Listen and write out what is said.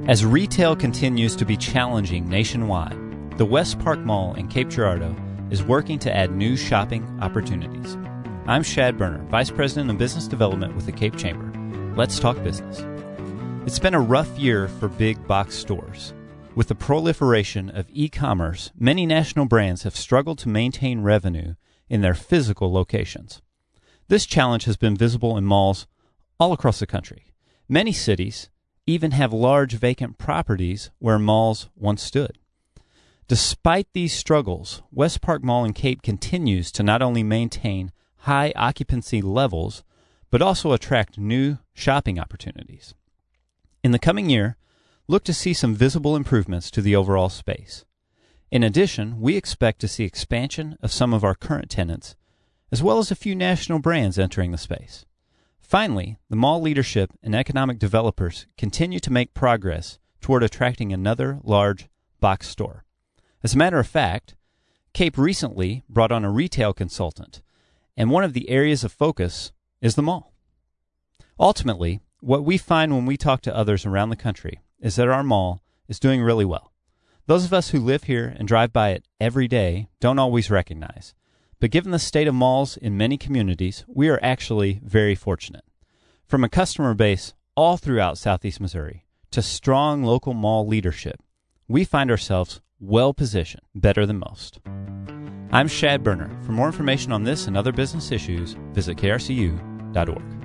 As retail continues to be challenging nationwide, the West Park Mall in Cape Girardeau is working to add new shopping opportunities. I'm Shad Berner, Vice President of Business Development with the Cape Chamber. Let's talk business. It's been a rough year for big box stores. With the proliferation of e-commerce, many national brands have struggled to maintain revenue in their physical locations. This challenge has been visible in malls all across the country. Many cities even have large vacant properties where malls once stood. Despite these struggles, West Park Mall in Cape continues to not only maintain high occupancy levels, but also attract new shopping opportunities. In the coming year, look to see some visible improvements to the overall space. In addition, we expect to see expansion of some of our current tenants, as well as a few national brands entering the space. Finally, the mall leadership and economic developers continue to make progress toward attracting another large box store. As a matter of fact, Cape recently brought on a retail consultant, and one of the areas of focus is the mall. Ultimately, what we find when we talk to others around the country is that our mall is doing really well. Those of us who live here and drive by it every day don't always recognize. But given the state of malls in many communities, we are actually very fortunate. From a customer base all throughout Southeast Missouri to strong local mall leadership, we find ourselves well positioned, better than most. I'm Shad Berner. For more information on this and other business issues, visit krcu.org.